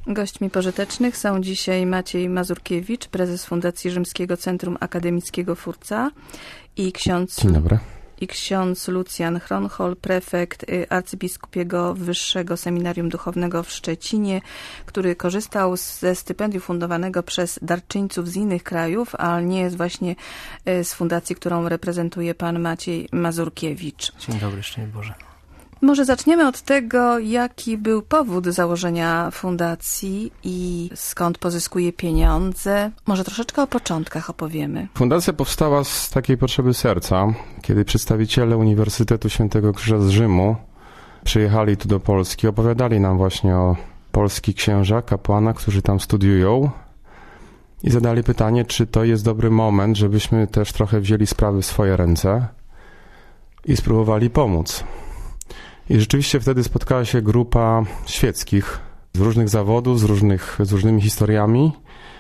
Gośćmi pożytecznych są dzisiaj Maciej Mazurkiewicz, prezes Fundacji Rzymskiego Centrum Akademickiego Furca i Dzień dobry. ksiądz Lucjan Chronhol, prefekt Arcybiskupiego Wyższego Seminarium Duchownego w Szczecinie, który korzystał ze stypendium fundowanego przez darczyńców z innych krajów, a nie jest właśnie z fundacji, którą reprezentuje pan Maciej Mazurkiewicz. Dzień dobry, szczęść Boże. Może zaczniemy od tego, jaki był powód założenia fundacji i skąd pozyskuje pieniądze. Może troszeczkę o początkach opowiemy. Fundacja powstała z takiej potrzeby serca, kiedy przedstawiciele Uniwersytetu Świętego Krzyża z Rzymu przyjechali tu do Polski, opowiadali nam właśnie o polskich księżach, kapłanach, którzy tam studiują i zadali pytanie, czy to jest dobry moment, żebyśmy też trochę wzięli sprawy w swoje ręce i spróbowali pomóc. I rzeczywiście wtedy spotkała się grupa świeckich z różnych zawodów, z różnymi historiami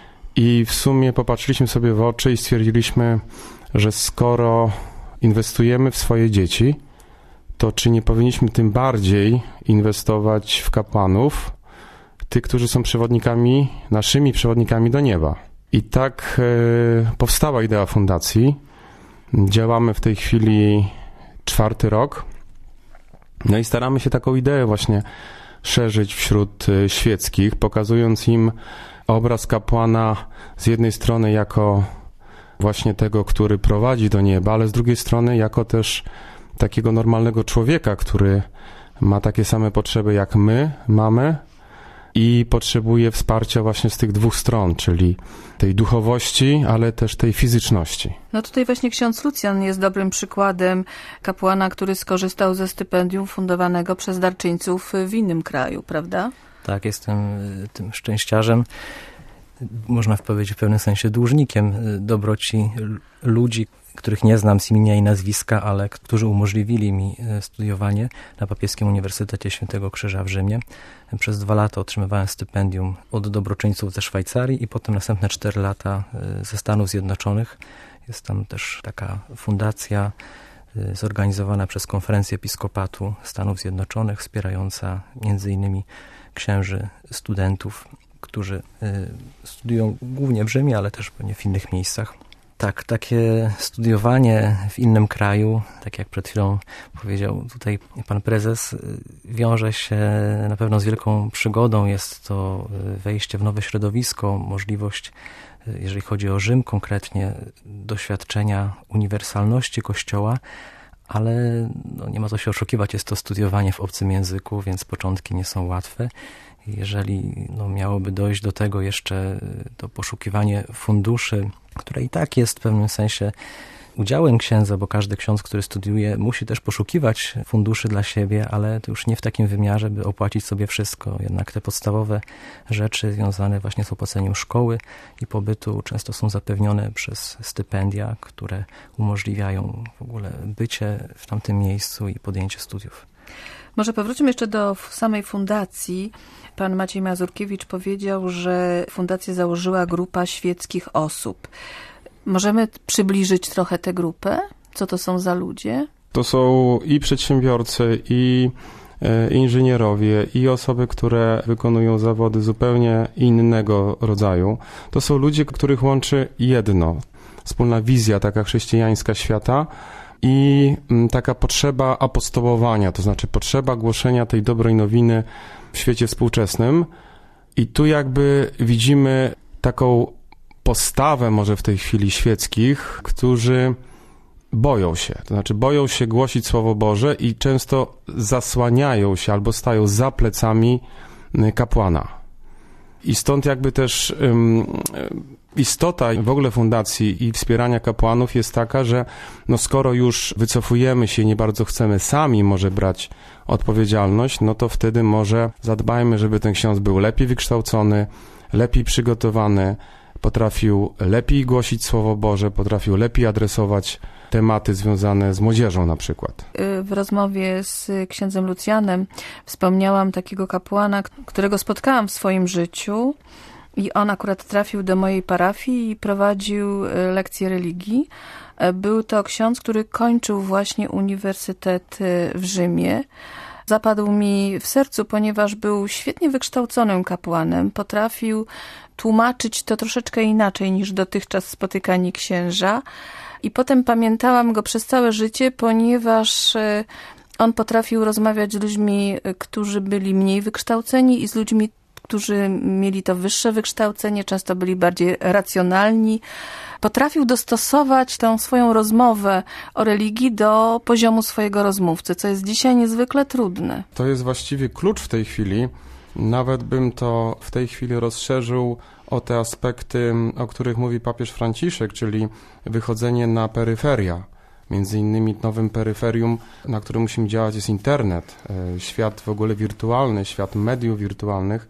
i w sumie popatrzyliśmy sobie w oczy i stwierdziliśmy, że skoro inwestujemy w swoje dzieci, to czy nie powinniśmy tym bardziej inwestować w kapłanów, tych, którzy są naszymi przewodnikami do nieba. I tak powstała idea fundacji. Działamy w tej chwili 4. rok. No i staramy się taką ideę właśnie szerzyć wśród świeckich, pokazując im obraz kapłana z jednej strony jako właśnie tego, który prowadzi do nieba, ale z drugiej strony jako też takiego normalnego człowieka, który ma takie same potrzeby jak my mamy i potrzebuje wsparcia właśnie z tych dwóch stron, czyli tej duchowości, ale też tej fizyczności. No tutaj właśnie ksiądz Lucjan jest dobrym przykładem kapłana, który skorzystał ze stypendium fundowanego przez darczyńców w innym kraju, prawda? Tak, jestem tym szczęściarzem, można powiedzieć w pewnym sensie dłużnikiem dobroci ludzi, których nie znam z imienia i nazwiska, ale którzy umożliwili mi studiowanie na Papieskim Uniwersytecie Świętego Krzyża w Rzymie. Przez 2 lata otrzymywałem stypendium od dobroczyńców ze Szwajcarii i potem następne 4 lata ze Stanów Zjednoczonych. Jest tam też taka fundacja zorganizowana przez Konferencję Episkopatu Stanów Zjednoczonych, wspierająca między innymi księży, studentów, którzy studiują głównie w Rzymie, ale też pewnie w innych miejscach. Tak, takie studiowanie w innym kraju, tak jak przed chwilą powiedział tutaj pan prezes, wiąże się na pewno z wielką przygodą. Jest to wejście w nowe środowisko, możliwość, jeżeli chodzi o Rzym konkretnie, doświadczenia uniwersalności Kościoła, ale nie ma co się oszukiwać, jest to studiowanie w obcym języku, więc początki nie są łatwe. Jeżeli miałoby dojść do tego jeszcze to poszukiwanie funduszy, które i tak jest w pewnym sensie udziałem księdza, bo każdy ksiądz, który studiuje, musi też poszukiwać funduszy dla siebie, ale to już nie w takim wymiarze, by opłacić sobie wszystko. Jednak te podstawowe rzeczy związane właśnie z opłaceniem szkoły i pobytu często są zapewnione przez stypendia, które umożliwiają w ogóle bycie w tamtym miejscu i podjęcie studiów. Może powróćmy jeszcze do samej fundacji. Pan Maciej Mazurkiewicz powiedział, że fundację założyła grupa świeckich osób. Możemy przybliżyć trochę tę grupę? Co to są za ludzie? To są i przedsiębiorcy, i inżynierowie, i osoby, które wykonują zawody zupełnie innego rodzaju. To są ludzie, których łączy jedno. Wspólna wizja taka chrześcijańska świata i taka potrzeba apostołowania, to znaczy potrzeba głoszenia tej dobrej nowiny w świecie współczesnym. I tu jakby widzimy taką postawę może w tej chwili świeckich, którzy boją się, to znaczy boją się głosić Słowo Boże i często zasłaniają się albo stają za plecami kapłana. I stąd jakby też istota w ogóle fundacji i wspierania kapłanów jest taka, że skoro już wycofujemy się i nie bardzo chcemy sami może brać odpowiedzialność, to wtedy może zadbajmy, żeby ten ksiądz był lepiej wykształcony, lepiej przygotowany, potrafił lepiej głosić Słowo Boże, potrafił lepiej adresować tematy związane z młodzieżą na przykład. W rozmowie z księdzem Lucjanem wspomniałam takiego kapłana, którego spotkałam w swoim życiu i on akurat trafił do mojej parafii i prowadził lekcje religii. Był to ksiądz, który kończył właśnie uniwersytet w Rzymie zapadł mi w sercu, ponieważ był świetnie wykształconym kapłanem. Potrafił tłumaczyć to troszeczkę inaczej niż dotychczas spotykani księża. I potem pamiętałam go przez całe życie, ponieważ on potrafił rozmawiać z ludźmi, którzy byli mniej wykształceni i z ludźmi, którzy mieli to wyższe wykształcenie, często byli bardziej racjonalni. Potrafił dostosować tę swoją rozmowę o religii do poziomu swojego rozmówcy, co jest dzisiaj niezwykle trudne. To jest właściwie klucz w tej chwili. Nawet bym to w tej chwili rozszerzył o te aspekty, o których mówi papież Franciszek, czyli wychodzenie na peryferia. Między innymi nowym peryferium, na którym musimy działać, jest internet, świat w ogóle wirtualny, świat mediów wirtualnych,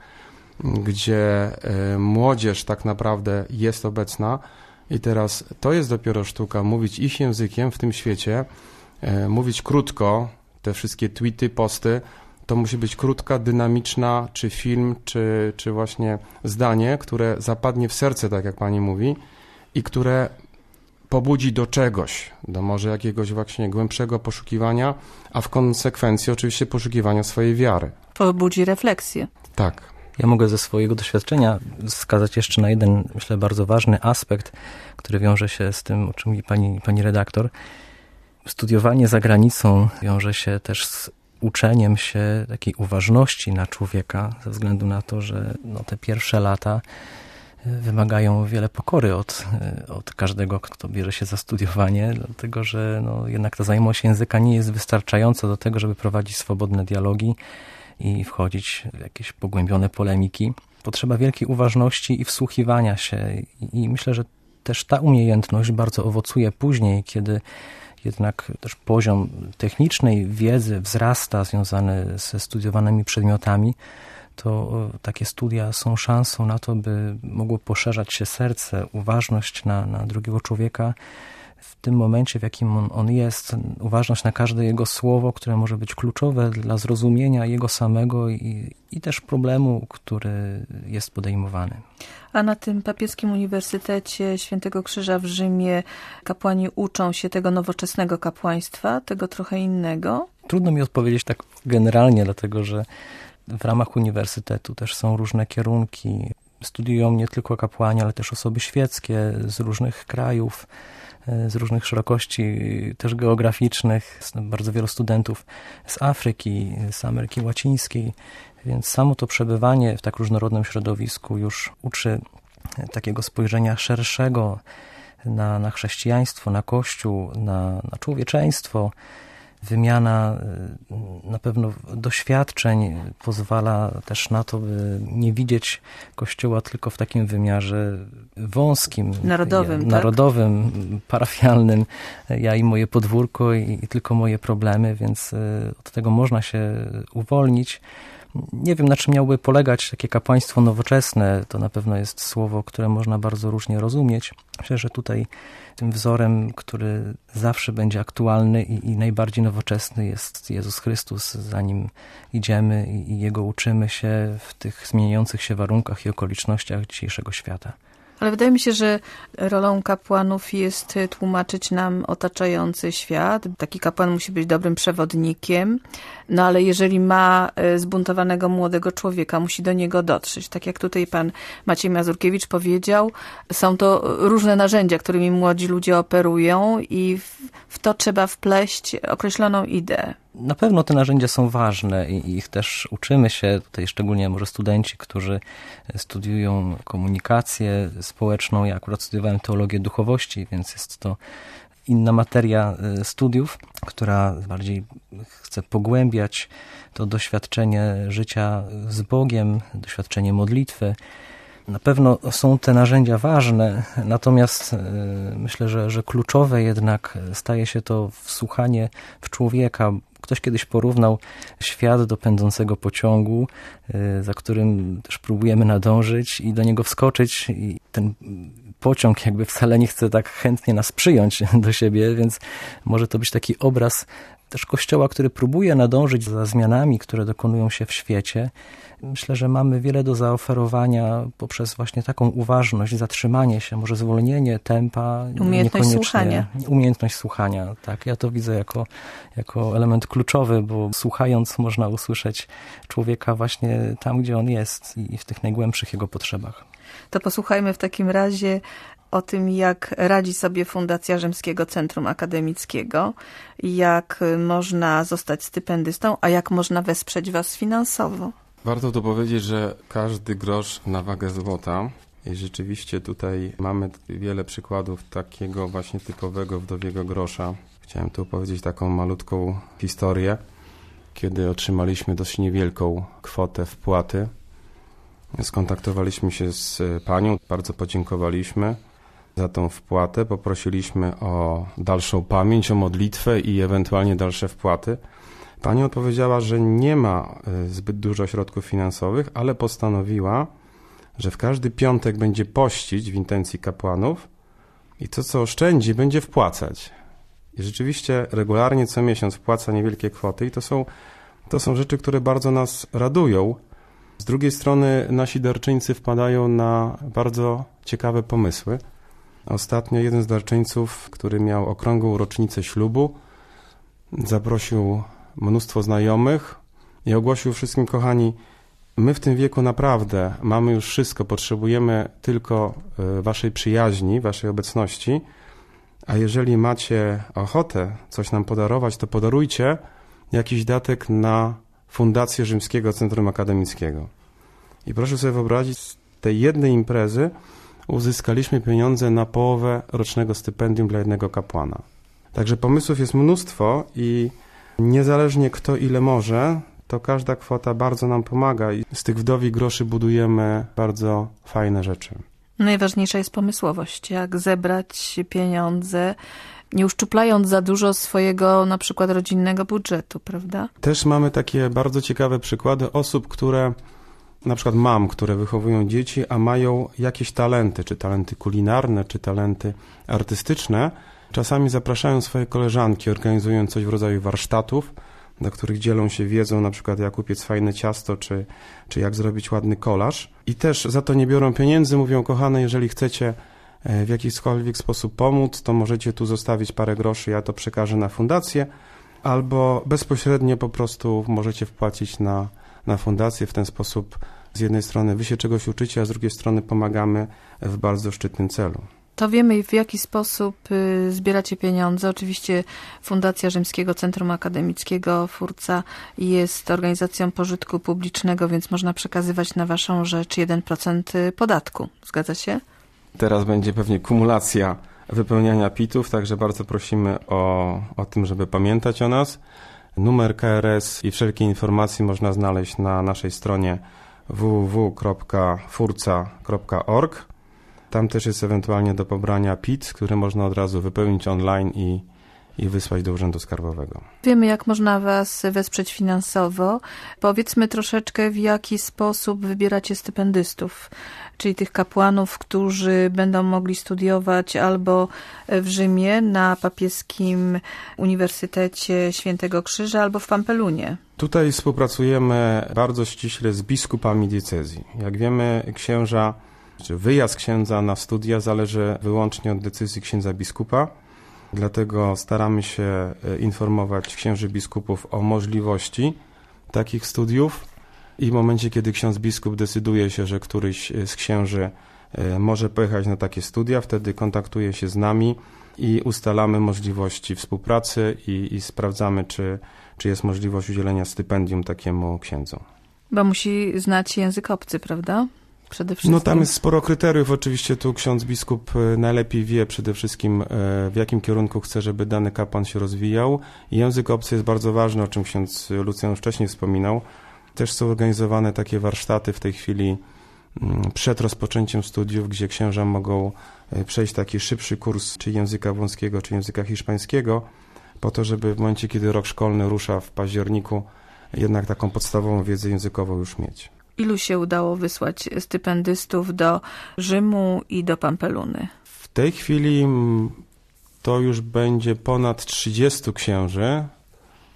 gdzie młodzież tak naprawdę jest obecna i teraz to jest dopiero sztuka, mówić ich językiem w tym świecie, mówić krótko, te wszystkie tweety, posty, to musi być krótka, dynamiczna, czy film, czy właśnie zdanie, które zapadnie w serce, tak jak pani mówi, i które pobudzi do czegoś, do może jakiegoś właśnie głębszego poszukiwania, a w konsekwencji oczywiście poszukiwania swojej wiary. Pobudzi refleksję. Tak. Ja mogę ze swojego doświadczenia wskazać jeszcze na jeden, myślę, bardzo ważny aspekt, który wiąże się z tym, o czym mówi pani redaktor. Studiowanie za granicą wiąże się też z uczeniem się takiej uważności na człowieka, ze względu na to, że te pierwsze lata wymagają wiele pokory od każdego, kto bierze się za studiowanie, dlatego że jednak ta znajomość języka nie jest wystarczająca do tego, żeby prowadzić swobodne dialogi i wchodzić w jakieś pogłębione polemiki. Potrzeba wielkiej uważności i wsłuchiwania się i myślę, że też ta umiejętność bardzo owocuje później, kiedy jednak też poziom technicznej wiedzy wzrasta związany ze studiowanymi przedmiotami, to takie studia są szansą na to, by mogło poszerzać się serce, uważność na drugiego człowieka w tym momencie, w jakim on jest, uważność na każde jego słowo, które może być kluczowe dla zrozumienia jego samego i też problemu, który jest podejmowany. A na tym papieskim Uniwersytecie Świętego Krzyża w Rzymie kapłani uczą się tego nowoczesnego kapłaństwa, tego trochę innego? Trudno mi odpowiedzieć tak generalnie, dlatego że w ramach uniwersytetu też są różne kierunki. Studiują nie tylko kapłani, ale też osoby świeckie z różnych krajów, z różnych szerokości też geograficznych. Jest bardzo wielu studentów z Afryki, z Ameryki Łacińskiej, więc samo to przebywanie w tak różnorodnym środowisku już uczy takiego spojrzenia szerszego na chrześcijaństwo, na Kościół, na człowieczeństwo. Wymiana na pewno doświadczeń pozwala też na to, by nie widzieć Kościoła tylko w takim wymiarze wąskim, narodowym, parafialnym. Ja i moje podwórko i tylko moje problemy, więc od tego można się uwolnić. Nie wiem, na czym miałoby polegać takie kapłaństwo nowoczesne. To na pewno jest słowo, które można bardzo różnie rozumieć. Myślę, że tutaj tym wzorem, który zawsze będzie aktualny i najbardziej nowoczesny jest Jezus Chrystus. Za Nim idziemy i Jego uczymy się w tych zmieniających się warunkach i okolicznościach dzisiejszego świata. Ale wydaje mi się, że rolą kapłanów jest tłumaczyć nam otaczający świat. Taki kapłan musi być dobrym przewodnikiem, ale jeżeli ma zbuntowanego młodego człowieka, musi do niego dotrzeć. Tak jak tutaj pan Maciej Mazurkiewicz powiedział, są to różne narzędzia, którymi młodzi ludzie operują i w to trzeba wpleść określoną ideę. Na pewno te narzędzia są ważne i ich też uczymy się, tutaj szczególnie może studenci, którzy studiują komunikację społeczną. Ja akurat studiowałem teologię duchowości, więc jest to inna materia studiów, która bardziej chce pogłębiać to doświadczenie życia z Bogiem, doświadczenie modlitwy. Na pewno są te narzędzia ważne, natomiast myślę, że kluczowe jednak staje się to wsłuchanie w człowieka. Ktoś kiedyś porównał świat do pędzącego pociągu, za którym też próbujemy nadążyć i do niego wskoczyć i ten pociąg jakby wcale nie chce tak chętnie nas przyjąć do siebie, więc może to być taki obraz też Kościoła, który próbuje nadążyć za zmianami, które dokonują się w świecie. Myślę, że mamy wiele do zaoferowania poprzez właśnie taką uważność, zatrzymanie się, może zwolnienie tempa. Umiejętność słuchania, tak. Ja to widzę jako element kluczowy, bo słuchając można usłyszeć człowieka właśnie tam, gdzie on jest i w tych najgłębszych jego potrzebach. To posłuchajmy w takim razie o tym, jak radzi sobie Fundacja Rzymskiego Centrum Akademickiego, jak można zostać stypendystą, a jak można wesprzeć was finansowo. Warto tu powiedzieć, że każdy grosz na wagę złota i rzeczywiście tutaj mamy wiele przykładów takiego właśnie typowego wdowiego grosza. Chciałem tu opowiedzieć taką malutką historię, kiedy otrzymaliśmy dość niewielką kwotę wpłaty. Skontaktowaliśmy się z panią, bardzo podziękowaliśmy za tą wpłatę, poprosiliśmy o dalszą pamięć, o modlitwę i ewentualnie dalsze wpłaty. Pani odpowiedziała, że nie ma zbyt dużo środków finansowych, ale postanowiła, że w każdy piątek będzie pościć w intencji kapłanów i to, co oszczędzi, będzie wpłacać. I rzeczywiście regularnie co miesiąc wpłaca niewielkie kwoty i to są rzeczy, które bardzo nas radują. Z drugiej strony nasi darczyńcy wpadają na bardzo ciekawe pomysły. Ostatnio jeden z darczyńców, który miał okrągłą rocznicę ślubu, zaprosił mnóstwo znajomych i ogłosił wszystkim: kochani, my w tym wieku naprawdę mamy już wszystko, potrzebujemy tylko waszej przyjaźni, waszej obecności, a jeżeli macie ochotę coś nam podarować, to podarujcie jakiś datek na Fundację Rzymskiego Centrum Akademickiego. I proszę sobie wyobrazić, z tej jednej imprezy uzyskaliśmy pieniądze na połowę rocznego stypendium dla jednego kapłana. Także pomysłów jest mnóstwo i niezależnie kto ile może, to każda kwota bardzo nam pomaga i z tych wdowich groszy budujemy bardzo fajne rzeczy. Najważniejsza jest pomysłowość, jak zebrać pieniądze, nie uszczuplając za dużo swojego na przykład rodzinnego budżetu, prawda? Też mamy takie bardzo ciekawe przykłady osób, które, na przykład mam, które wychowują dzieci, a mają jakieś talenty, czy talenty kulinarne, czy talenty artystyczne. Czasami zapraszają swoje koleżanki, organizują coś w rodzaju warsztatów, do których dzielą się wiedzą, na przykład jak upiec fajne ciasto, czy jak zrobić ładny kolaż. I też za to nie biorą pieniędzy, mówią: kochane, jeżeli chcecie w jakikolwiek sposób pomóc, to możecie tu zostawić parę groszy, ja to przekażę na fundację, albo bezpośrednio po prostu możecie wpłacić na fundację. W ten sposób z jednej strony wy się czegoś uczycie, a z drugiej strony pomagamy w bardzo szczytnym celu. To wiemy, w jaki sposób zbieracie pieniądze. Oczywiście Fundacja Rzymskiego Centrum Akademickiego Furca jest organizacją pożytku publicznego, więc można przekazywać na waszą rzecz 1% podatku. Zgadza się? Teraz będzie pewnie kumulacja wypełniania PIT-ów, także bardzo prosimy o tym, żeby pamiętać o nas. Numer KRS i wszelkie informacje można znaleźć na naszej stronie www.furca.org. Tam też jest ewentualnie do pobrania PIT, które można od razu wypełnić online i wysłać do Urzędu Skarbowego. Wiemy, jak można was wesprzeć finansowo. Powiedzmy troszeczkę, w jaki sposób wybieracie stypendystów, czyli tych kapłanów, którzy będą mogli studiować albo w Rzymie na Papieskim Uniwersytecie Świętego Krzyża, albo w Pampelunie. Tutaj współpracujemy bardzo ściśle z biskupami diecezji. Jak wiemy, wyjazd księdza na studia zależy wyłącznie od decyzji księdza biskupa. Dlatego staramy się informować księży biskupów o możliwości takich studiów i w momencie, kiedy ksiądz biskup decyduje się, że któryś z księży może pojechać na takie studia, wtedy kontaktuje się z nami i ustalamy możliwości współpracy i sprawdzamy, czy jest możliwość udzielenia stypendium takiemu księdzu. Bo musi znać język obcy, prawda? Przede wszystkim. No tam jest sporo kryteriów. Oczywiście tu ksiądz biskup najlepiej wie przede wszystkim, w jakim kierunku chce, żeby dany kapłan się rozwijał. I język obcy jest bardzo ważny, o czym ksiądz Lucjan wcześniej wspominał. Też są organizowane takie warsztaty w tej chwili przed rozpoczęciem studiów, gdzie księża mogą przejść taki szybszy kurs czy języka włoskiego, czy języka hiszpańskiego, po to, żeby w momencie, kiedy rok szkolny rusza w październiku, jednak taką podstawową wiedzę językową już mieć. Ilu się udało wysłać stypendystów do Rzymu i do Pampeluny? W tej chwili to już będzie ponad 30 księży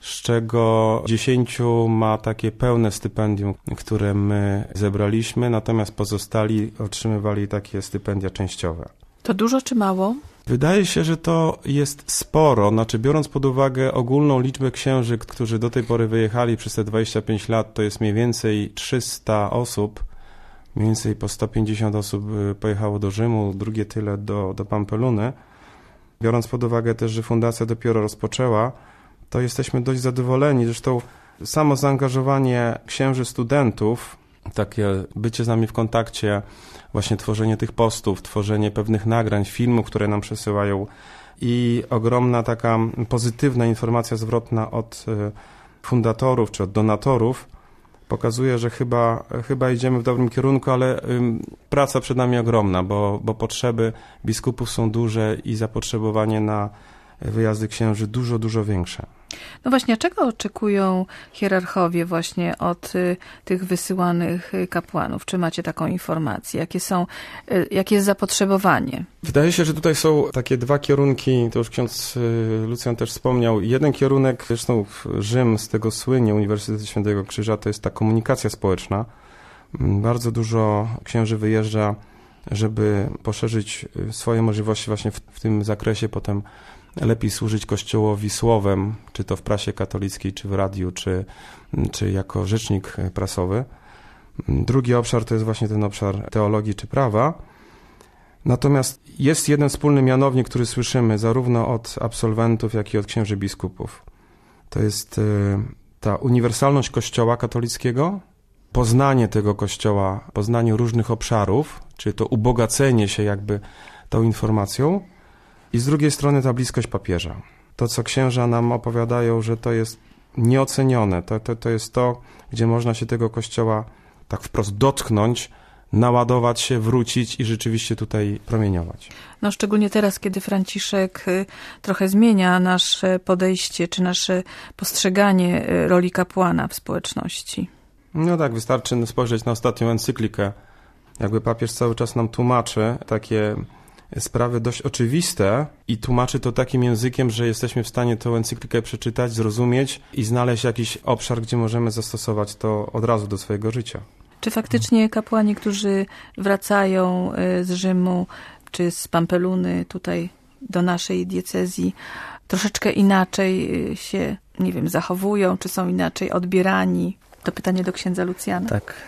z czego 10 ma takie pełne stypendium, które my zebraliśmy, natomiast pozostali otrzymywali takie stypendia częściowe. To dużo czy mało? Wydaje się, że to jest sporo, biorąc pod uwagę ogólną liczbę księży, którzy do tej pory wyjechali przez te 25 lat, to jest mniej więcej 300 osób, mniej więcej po 150 osób pojechało do Rzymu, drugie tyle do Pampeluny. Biorąc pod uwagę też, że fundacja dopiero rozpoczęła, to jesteśmy dość zadowoleni. Zresztą samo zaangażowanie księży studentów, takie bycie z nami w kontakcie, właśnie tworzenie tych postów, tworzenie pewnych nagrań, filmów, które nam przesyłają i ogromna taka pozytywna informacja zwrotna od fundatorów czy od donatorów pokazuje, że chyba idziemy w dobrym kierunku, ale praca przed nami ogromna, bo potrzeby biskupów są duże i zapotrzebowanie na wyjazdy księży dużo większe. No właśnie, czego oczekują hierarchowie właśnie od tych wysyłanych kapłanów? Czy macie taką informację? Jakie jest zapotrzebowanie? Wydaje się, że tutaj są takie dwa kierunki, to już ksiądz Lucjan też wspomniał. Jeden kierunek, zresztą Rzym z tego słynie, Uniwersytet Świętego Krzyża, to jest ta komunikacja społeczna. Bardzo dużo księży wyjeżdża, żeby poszerzyć swoje możliwości właśnie w tym zakresie, potem lepiej służyć Kościołowi słowem, czy to w prasie katolickiej, czy w radiu, czy jako rzecznik prasowy. Drugi obszar to jest właśnie ten obszar teologii czy prawa. Natomiast jest jeden wspólny mianownik, który słyszymy zarówno od absolwentów, jak i od księży biskupów. To jest ta uniwersalność Kościoła katolickiego, poznanie tego Kościoła, poznanie różnych obszarów, czy to ubogacenie się jakby tą informacją. I z drugiej strony ta bliskość papieża. To, co księża nam opowiadają, że to jest nieocenione. To jest to, gdzie można się tego Kościoła tak wprost dotknąć, naładować się, wrócić i rzeczywiście tutaj promieniować. No szczególnie teraz, kiedy Franciszek trochę zmienia nasze podejście, czy nasze postrzeganie roli kapłana w społeczności. No tak, wystarczy spojrzeć na ostatnią encyklikę. Jakby papież cały czas nam tłumaczy takie sprawy dość oczywiste i tłumaczy to takim językiem, że jesteśmy w stanie tę encyklikę przeczytać, zrozumieć i znaleźć jakiś obszar, gdzie możemy zastosować to od razu do swojego życia. Czy faktycznie kapłani, którzy wracają z Rzymu czy z Pampeluny tutaj do naszej diecezji, troszeczkę inaczej się, nie wiem, zachowują, czy są inaczej odbierani? To pytanie do księdza Lucjana. Tak.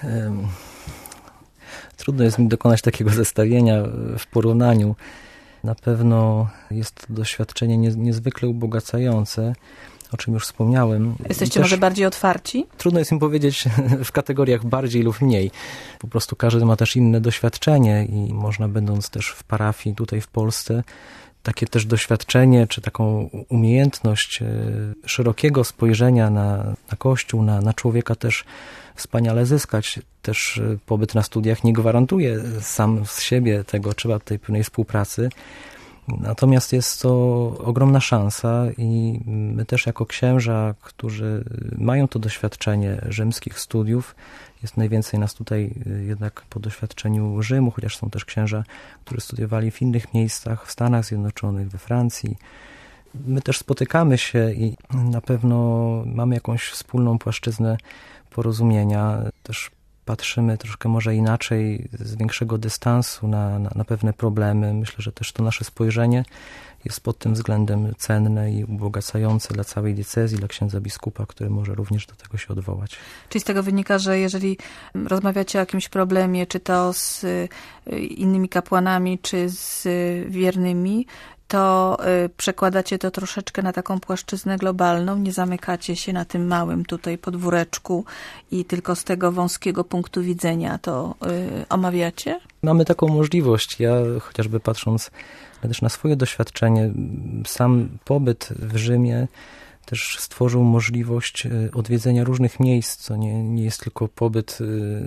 Trudno jest mi dokonać takiego zestawienia w porównaniu. Na pewno jest to doświadczenie niezwykle ubogacające, o czym już wspomniałem. Jesteście może bardziej otwarci? Trudno jest mi powiedzieć w kategoriach bardziej lub mniej. Po prostu każdy ma też inne doświadczenie i można, będąc też w parafii tutaj w Polsce, takie też doświadczenie, czy taką umiejętność szerokiego spojrzenia na Kościół, na człowieka też wspaniale zyskać. Też pobyt na studiach nie gwarantuje sam z siebie tego, trzeba tej pewnej współpracy. Natomiast jest to ogromna szansa i my też jako księża, którzy mają to doświadczenie rzymskich studiów, jest najwięcej nas tutaj jednak po doświadczeniu Rzymu, chociaż są też księża, którzy studiowali w innych miejscach, w Stanach Zjednoczonych, we Francji. My też spotykamy się i na pewno mamy jakąś wspólną płaszczyznę porozumienia. Też patrzymy troszkę może inaczej, z większego dystansu na pewne problemy. Myślę, że też to nasze spojrzenie jest pod tym względem cenne i ubogacające dla całej diecezji, dla księdza biskupa, który może również do tego się odwołać. Czyli z tego wynika, że jeżeli rozmawiacie o jakimś problemie, czy to z innymi kapłanami, czy z wiernymi, to przekładacie to troszeczkę na taką płaszczyznę globalną, nie zamykacie się na tym małym tutaj podwóreczku i tylko z tego wąskiego punktu widzenia to omawiacie? Mamy taką możliwość. Ja chociażby patrząc też na swoje doświadczenie, sam pobyt w Rzymie też stworzył możliwość odwiedzenia różnych miejsc, co nie jest tylko pobyt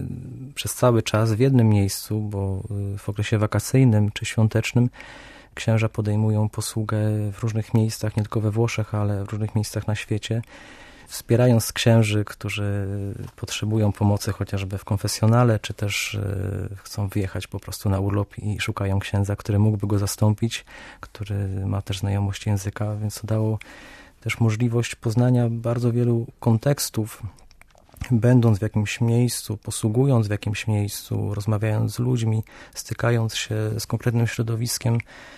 przez cały czas w jednym miejscu, bo w okresie wakacyjnym czy świątecznym księża podejmują posługę w różnych miejscach, nie tylko we Włoszech, ale w różnych miejscach na świecie, wspierając księży, którzy potrzebują pomocy chociażby w konfesjonale, czy też chcą wyjechać po prostu na urlop i szukają księdza, który mógłby go zastąpić, który ma też znajomość języka, więc to dało też możliwość poznania bardzo wielu kontekstów, będąc w jakimś miejscu, posługując w jakimś miejscu, rozmawiając z ludźmi, stykając się z konkretnym środowiskiem,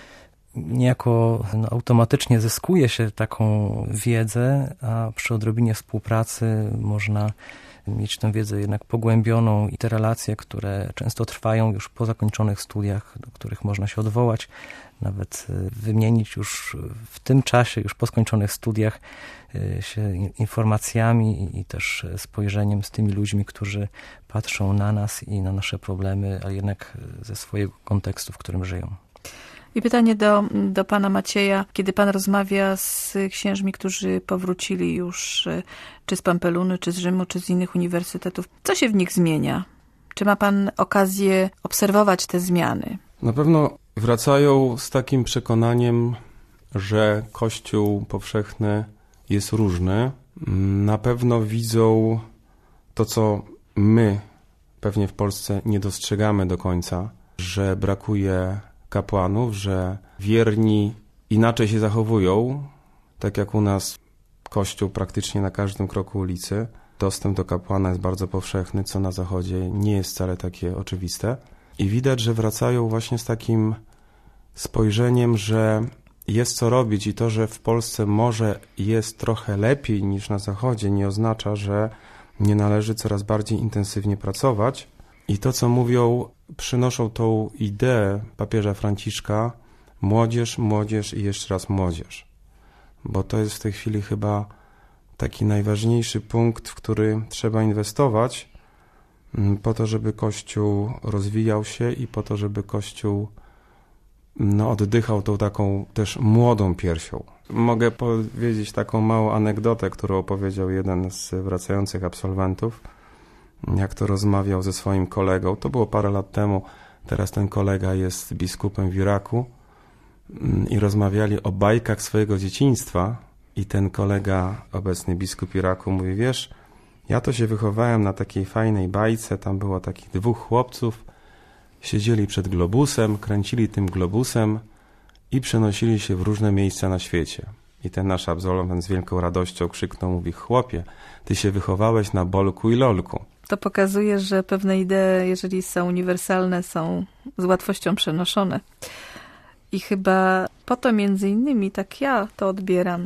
niejako automatycznie zyskuje się taką wiedzę, a przy odrobinie współpracy można mieć tę wiedzę jednak pogłębioną i te relacje, które często trwają już po zakończonych studiach, do których można się odwołać, nawet wymienić już w tym czasie, już po skończonych studiach się informacjami i też spojrzeniem z tymi ludźmi, którzy patrzą na nas i na nasze problemy, a jednak ze swojego kontekstu, w którym żyją. I pytanie do pana Macieja. Kiedy pan rozmawia z księżmi, którzy powrócili już czy z Pampeluny, czy z Rzymu, czy z innych uniwersytetów, co się w nich zmienia? Czy ma pan okazję obserwować te zmiany? Na pewno wracają z takim przekonaniem, że Kościół powszechny jest różny. Na pewno widzą to, co my pewnie w Polsce nie dostrzegamy do końca, że brakuje kapłanów, że wierni inaczej się zachowują, tak jak u nas Kościół praktycznie na każdym kroku ulicy. Dostęp do kapłana jest bardzo powszechny, co na Zachodzie nie jest wcale takie oczywiste. I widać, że wracają właśnie z takim spojrzeniem, że jest co robić i to, że w Polsce może jest trochę lepiej niż na Zachodzie, nie oznacza, że nie należy coraz bardziej intensywnie pracować. I to, co mówią, przynoszą tą ideę papieża Franciszka, młodzież, młodzież i jeszcze raz młodzież. Bo to jest w tej chwili chyba taki najważniejszy punkt, w który trzeba inwestować po to, żeby Kościół rozwijał się i po to, żeby Kościół oddychał tą taką też młodą piersią. Mogę powiedzieć taką małą anegdotę, którą opowiedział jeden z wracających absolwentów, jak to rozmawiał ze swoim kolegą. To było parę lat temu, teraz ten kolega jest biskupem w Iraku i rozmawiali o bajkach swojego dzieciństwa i ten kolega, obecny biskup Iraku, mówi, wiesz, ja to się wychowałem na takiej fajnej bajce, tam było takich 2 chłopców, siedzieli przed globusem, kręcili tym globusem i przenosili się w różne miejsca na świecie. I ten nasz absolwent z wielką radością krzyknął, mówi, chłopie, ty się wychowałeś na Bolku i Lolku. To pokazuje, że pewne idee, jeżeli są uniwersalne, są z łatwością przenoszone. I chyba po to między innymi, tak ja to odbieram,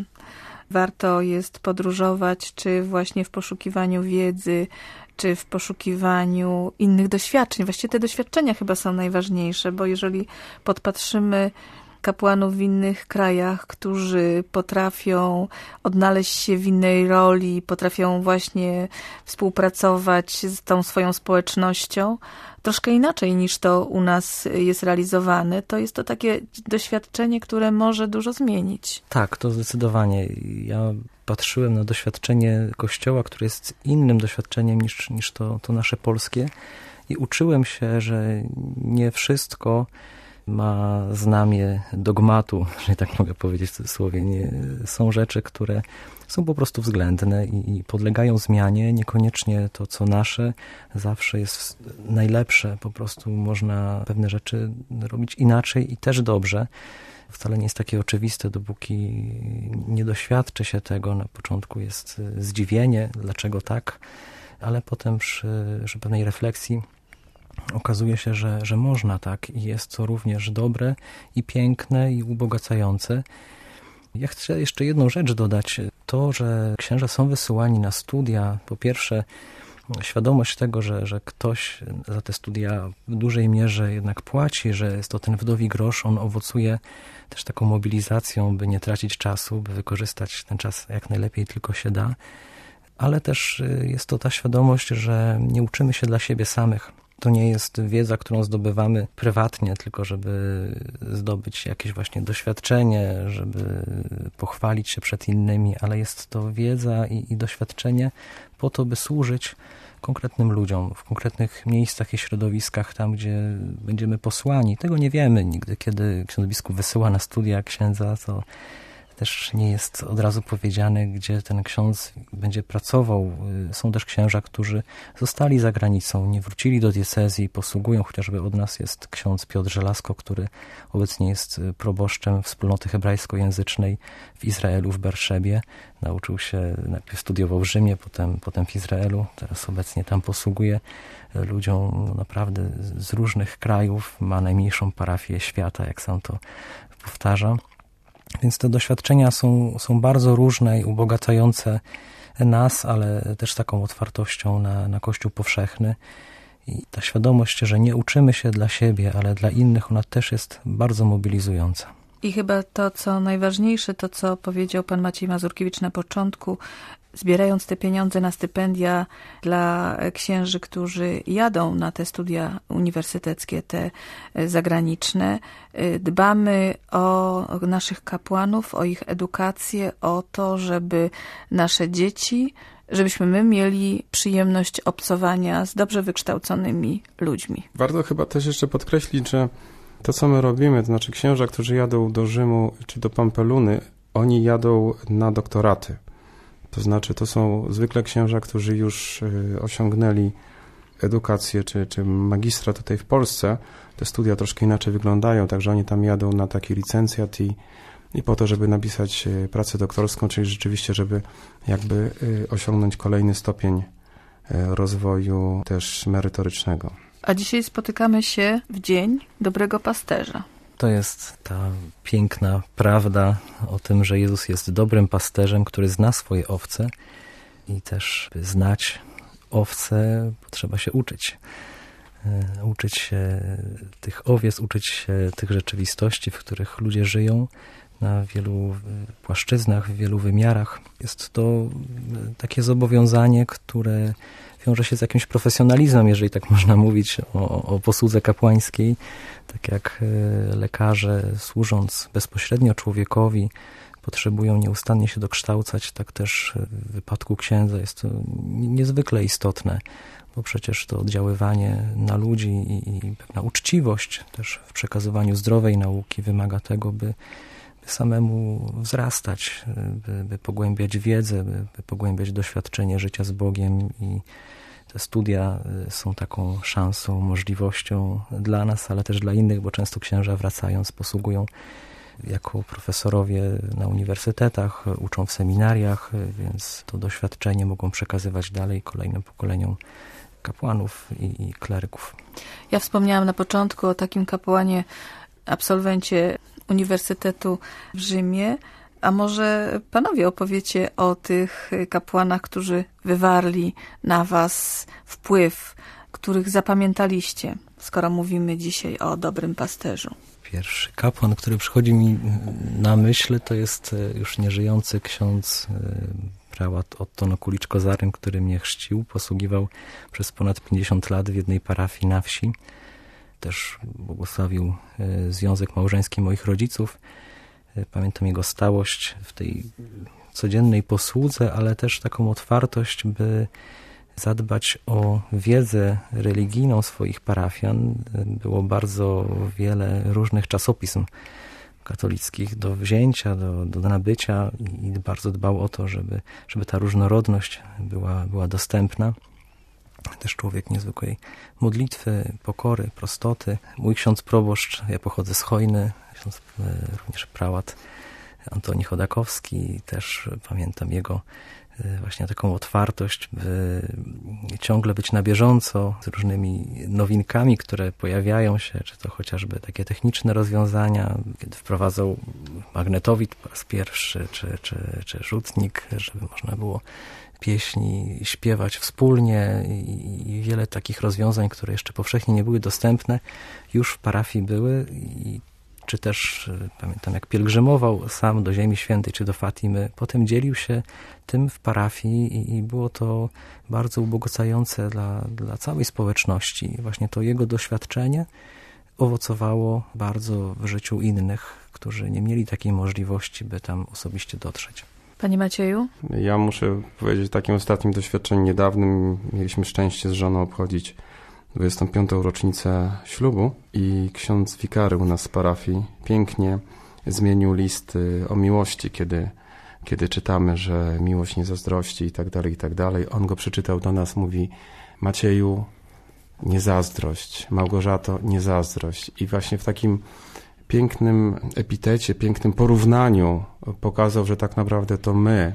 warto jest podróżować, czy właśnie w poszukiwaniu wiedzy, czy w poszukiwaniu innych doświadczeń. Właściwie te doświadczenia chyba są najważniejsze, bo jeżeli podpatrzymy kapłanów w innych krajach, którzy potrafią odnaleźć się w innej roli, potrafią właśnie współpracować z tą swoją społecznością, troszkę inaczej niż to u nas jest realizowane, to jest to takie doświadczenie, które może dużo zmienić. Tak, to zdecydowanie. Ja patrzyłem na doświadczenie Kościoła, które jest innym doświadczeniem niż to nasze polskie i uczyłem się, że nie wszystko ma znamię dogmatu, że tak mogę powiedzieć w cudzysłowie. Są rzeczy, które są po prostu względne i podlegają zmianie. Niekoniecznie to, co nasze, zawsze jest najlepsze. Po prostu można pewne rzeczy robić inaczej i też dobrze. Wcale nie jest takie oczywiste, dopóki nie doświadczy się tego. Na początku jest zdziwienie, dlaczego tak, ale potem przy pewnej refleksji okazuje się, że można tak i jest to również dobre i piękne i ubogacające. Ja chcę jeszcze jedną rzecz dodać. To, że księża są wysyłani na studia, po pierwsze świadomość tego, że ktoś za te studia w dużej mierze jednak płaci, że jest to ten wdowi grosz, on owocuje też taką mobilizacją, by nie tracić czasu, by wykorzystać ten czas jak najlepiej tylko się da, ale też jest to ta świadomość, że nie uczymy się dla siebie samych. To nie jest wiedza, którą zdobywamy prywatnie, tylko żeby zdobyć jakieś właśnie doświadczenie, żeby pochwalić się przed innymi, ale jest to wiedza i doświadczenie po to, by służyć konkretnym ludziom, w konkretnych miejscach i środowiskach, tam gdzie będziemy posłani. Tego nie wiemy nigdy, kiedy ksiądz biskup wysyła na studia księdza, też nie jest od razu powiedziane, gdzie ten ksiądz będzie pracował. Są też księża, którzy zostali za granicą, nie wrócili do diecezji, posługują. Chociażby od nas jest ksiądz Piotr Żelazko, który obecnie jest proboszczem wspólnoty hebrajskojęzycznej w Izraelu, w Berszebie. Nauczył się, najpierw studiował w Rzymie, potem w Izraelu. Teraz obecnie tam posługuje ludziom naprawdę z różnych krajów. Ma najmniejszą parafię świata, jak sam to powtarza. Więc te doświadczenia są bardzo różne i ubogacające nas, ale też taką otwartością na Kościół powszechny. I ta świadomość, że nie uczymy się dla siebie, ale dla innych, ona też jest bardzo mobilizująca. I chyba to, co najważniejsze, to co powiedział pan Maciej Mazurkiewicz na początku, zbierając te pieniądze na stypendia dla księży, którzy jadą na te studia uniwersyteckie, te zagraniczne, dbamy o naszych kapłanów, o ich edukację, o to, żeby nasze dzieci, żebyśmy my mieli przyjemność obcowania z dobrze wykształconymi ludźmi. Warto chyba też jeszcze podkreślić, że to, co my robimy, to znaczy księża, którzy jadą do Rzymu czy do Pampeluny, oni jadą na doktoraty. To znaczy, to są zwykle księża, którzy już osiągnęli edukację czy magistra tutaj w Polsce. Te studia troszkę inaczej wyglądają, także oni tam jadą na taki licencjat i po to, żeby napisać pracę doktorską, czyli rzeczywiście, żeby jakby osiągnąć kolejny stopień rozwoju też merytorycznego. A dzisiaj spotykamy się w Dzień Dobrego Pasterza. To jest ta piękna prawda o tym, że Jezus jest dobrym pasterzem, który zna swoje owce i też, by znać owce, trzeba się uczyć. Uczyć się tych owiec, uczyć się tych rzeczywistości, w których ludzie żyją na wielu płaszczyznach, w wielu wymiarach. Jest to takie zobowiązanie, które wiąże się z jakimś profesjonalizmem, jeżeli tak można mówić o posłudze kapłańskiej. Tak jak lekarze, służąc bezpośrednio człowiekowi, potrzebują nieustannie się dokształcać, tak też w wypadku księdza jest to niezwykle istotne, bo przecież to oddziaływanie na ludzi i pewna uczciwość też w przekazywaniu zdrowej nauki wymaga tego, by samemu wzrastać, by pogłębiać wiedzę, by pogłębiać doświadczenie życia z Bogiem i te studia są taką szansą, możliwością dla nas, ale też dla innych, bo często księża wracając posługują jako profesorowie na uniwersytetach, uczą w seminariach, więc to doświadczenie mogą przekazywać dalej kolejnym pokoleniom kapłanów i kleryków. Ja wspomniałam na początku o takim kapłanie, absolwencie Uniwersytetu w Rzymie, a może panowie opowiecie o tych kapłanach, którzy wywarli na was wpływ, których zapamiętaliście, skoro mówimy dzisiaj o dobrym pasterzu. Pierwszy kapłan, który przychodzi mi na myśl, to jest już nieżyjący ksiądz prałat Otto Nokulicz-Kozaryn, który mnie chrzcił, posługiwał przez ponad 50 lat w jednej parafii na wsi. Też błogosławił związek małżeński moich rodziców. Pamiętam jego stałość w tej codziennej posłudze, ale też taką otwartość, by zadbać o wiedzę religijną swoich parafian. Było bardzo wiele różnych czasopism katolickich do wzięcia, do nabycia i bardzo dbał o to, żeby ta różnorodność była dostępna. Też człowiek niezwykłej modlitwy, pokory, prostoty. Mój ksiądz proboszcz, ja pochodzę z Chojny, ksiądz również prałat Antoni Chodakowski. Też pamiętam jego właśnie taką otwartość, by ciągle być na bieżąco z różnymi nowinkami, które pojawiają się, czy to chociażby takie techniczne rozwiązania, kiedy wprowadzał magnetowid po raz pierwszy, czy rzutnik, żeby można było pieśni śpiewać wspólnie i wiele takich rozwiązań, które jeszcze powszechnie nie były dostępne, już w parafii były czy też pamiętam jak pielgrzymował sam do Ziemi Świętej czy do Fatimy, potem dzielił się tym w parafii i było to bardzo ubogacające dla całej społeczności. Właśnie to jego doświadczenie owocowało bardzo w życiu innych, którzy nie mieli takiej możliwości, by tam osobiście dotrzeć. Panie Macieju? Ja muszę powiedzieć, takim ostatnim doświadczeniem niedawnym mieliśmy szczęście z żoną obchodzić 25. rocznicę ślubu i ksiądz wikary u nas z parafii pięknie zmienił list o miłości, kiedy czytamy, że miłość nie zazdrości i tak dalej. On go przeczytał do nas, mówi: Macieju, nie zazdrość, Małgorzato, nie zazdrość. I właśnie w takim pięknym epitecie, pięknym porównaniu pokazał, że tak naprawdę to my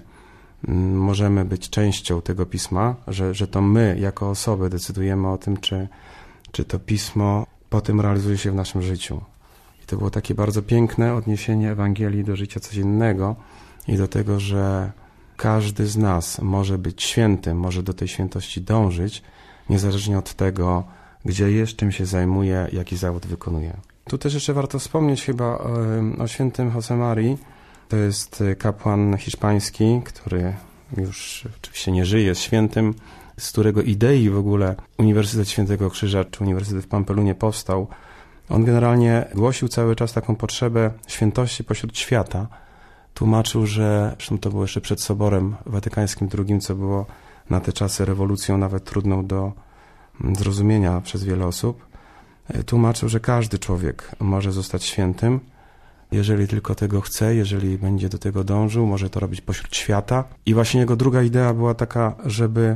możemy być częścią tego pisma, że to my jako osoby decydujemy o tym, czy to pismo potem realizuje się w naszym życiu. I to było takie bardzo piękne odniesienie Ewangelii do życia codziennego i do tego, że każdy z nas może być świętym, może do tej świętości dążyć, niezależnie od tego, gdzie jest, czym się zajmuje, jaki zawód wykonuje. Tu też jeszcze warto wspomnieć chyba o świętym Josemarii. To jest kapłan hiszpański, który już oczywiście nie żyje, jest świętym, z którego idei w ogóle Uniwersytet Świętego Krzyża czy Uniwersytet w Pampelunie powstał. On generalnie głosił cały czas taką potrzebę świętości pośród świata. Tłumaczył, że, zresztą to było jeszcze przed Soborem Watykańskim II, co było na te czasy rewolucją nawet trudną do zrozumienia przez wiele osób. Tłumaczył, że każdy człowiek może zostać świętym, jeżeli tylko tego chce, jeżeli będzie do tego dążył, może to robić pośród świata. I właśnie jego druga idea była taka, żeby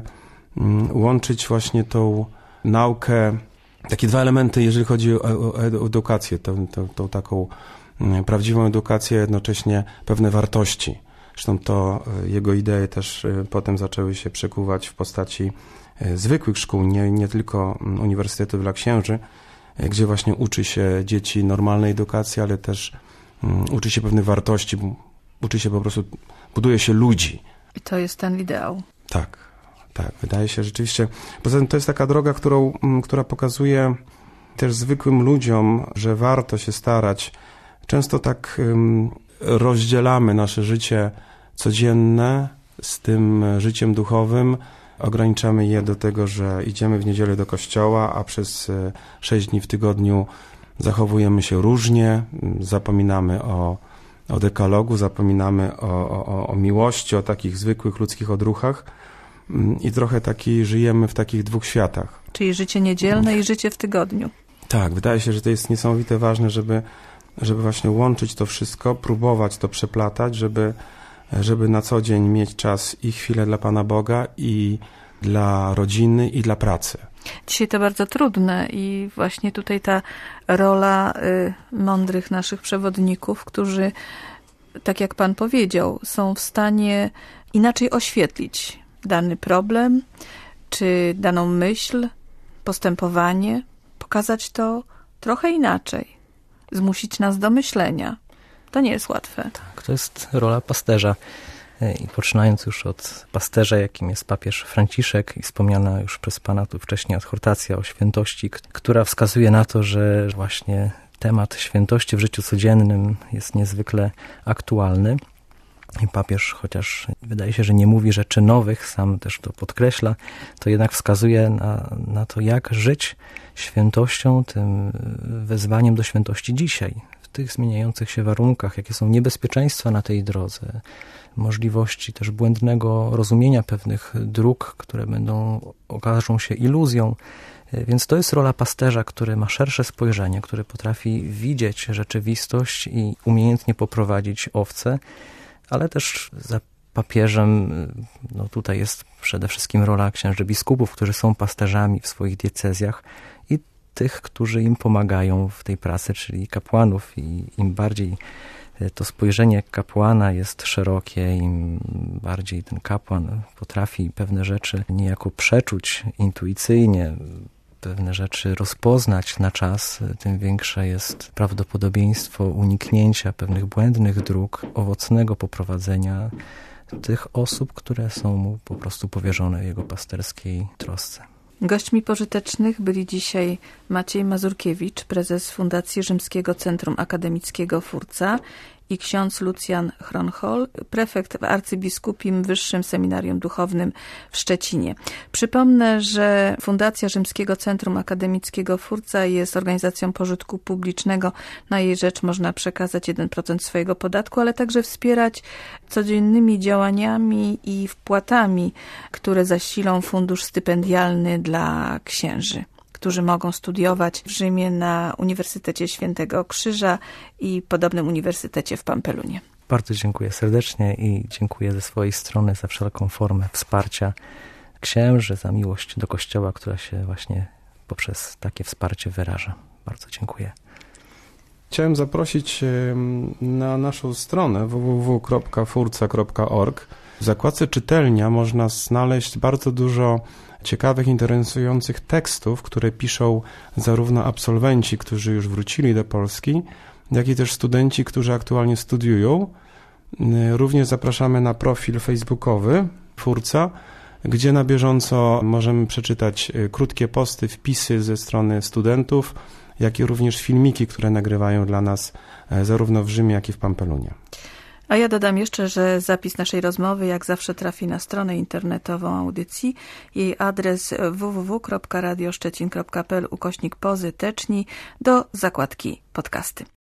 łączyć właśnie tą naukę, takie dwa elementy, jeżeli chodzi o edukację, tą taką prawdziwą edukację, jednocześnie pewne wartości. Zresztą to jego idee też potem zaczęły się przekuwać w postaci zwykłych szkół, nie tylko Uniwersytetu dla Księży, gdzie właśnie uczy się dzieci normalnej edukacji, ale też uczy się pewnych wartości, uczy się po prostu, buduje się ludzi. I to jest ten ideał. Tak, wydaje się rzeczywiście. Poza tym to jest taka droga, która pokazuje też zwykłym ludziom, że warto się starać. Często tak rozdzielamy nasze życie codzienne z tym życiem duchowym, ograniczamy je do tego, że idziemy w niedzielę do kościoła, a przez 6 dni w tygodniu zachowujemy się różnie, zapominamy o dekalogu, zapominamy o miłości, o takich zwykłych ludzkich odruchach i trochę żyjemy w takich dwóch światach. Czyli życie niedzielne i życie w tygodniu. Tak, wydaje się, że to jest niesamowite ważne, żeby właśnie łączyć to wszystko, próbować to przeplatać, żeby na co dzień mieć czas i chwilę dla Pana Boga, i dla rodziny, i dla pracy. Dzisiaj to bardzo trudne i właśnie tutaj ta rola mądrych naszych przewodników, którzy, tak jak Pan powiedział, są w stanie inaczej oświetlić dany problem, czy daną myśl, postępowanie, pokazać to trochę inaczej, zmusić nas do myślenia. To nie jest łatwe. Tak, to jest rola pasterza. I poczynając już od pasterza, jakim jest papież Franciszek i wspomniana już przez Pana tu wcześniej adhortacja o świętości, która wskazuje na to, że właśnie temat świętości w życiu codziennym jest niezwykle aktualny. I papież, chociaż wydaje się, że nie mówi rzeczy nowych, sam też to podkreśla, to jednak wskazuje na to, jak żyć świętością, tym wezwaniem do świętości dzisiaj, w tych zmieniających się warunkach, jakie są niebezpieczeństwa na tej drodze, możliwości też błędnego rozumienia pewnych dróg, które okażą się iluzją. Więc to jest rola pasterza, który ma szersze spojrzenie, który potrafi widzieć rzeczywistość i umiejętnie poprowadzić owce, ale też za papieżem, tutaj jest przede wszystkim rola księży biskupów, którzy są pasterzami w swoich diecezjach i tych, którzy im pomagają w tej pracy, czyli kapłanów. I im bardziej to spojrzenie kapłana jest szerokie, im bardziej ten kapłan potrafi pewne rzeczy niejako przeczuć intuicyjnie, pewne rzeczy rozpoznać na czas, tym większe jest prawdopodobieństwo uniknięcia pewnych błędnych dróg, owocnego poprowadzenia tych osób, które są mu po prostu powierzone jego pasterskiej trosce. Gośćmi pożytecznych byli dzisiaj Maciej Mazurkiewicz, prezes Fundacji Rzymskiego Centrum Akademickiego Furca, i ksiądz Lucjan Hronhol, prefekt w Arcybiskupim Wyższym Seminarium Duchownym w Szczecinie. Przypomnę, że Fundacja Rzymskiego Centrum Akademickiego Furca jest organizacją pożytku publicznego. Na jej rzecz można przekazać 1% swojego podatku, ale także wspierać codziennymi działaniami i wpłatami, które zasilą fundusz stypendialny dla księży. którzy mogą studiować w Rzymie na Uniwersytecie Świętego Krzyża i podobnym uniwersytecie w Pampelunie. Bardzo dziękuję serdecznie i dziękuję ze swojej strony za wszelką formę wsparcia księży, za miłość do Kościoła, która się właśnie poprzez takie wsparcie wyraża. Bardzo dziękuję. Chciałem zaprosić na naszą stronę www.furca.org. W zakładce czytelnia można znaleźć bardzo dużo ciekawych, interesujących tekstów, które piszą zarówno absolwenci, którzy już wrócili do Polski, jak i też studenci, którzy aktualnie studiują. Również zapraszamy na profil facebookowy Furca, gdzie na bieżąco możemy przeczytać krótkie posty, wpisy ze strony studentów, jak i również filmiki, które nagrywają dla nas zarówno w Rzymie, jak i w Pampelunie. A ja dodam jeszcze, że zapis naszej rozmowy jak zawsze trafi na stronę internetową audycji. Jej adres www.radioszczecin.pl /pozyteczni do zakładki podcasty.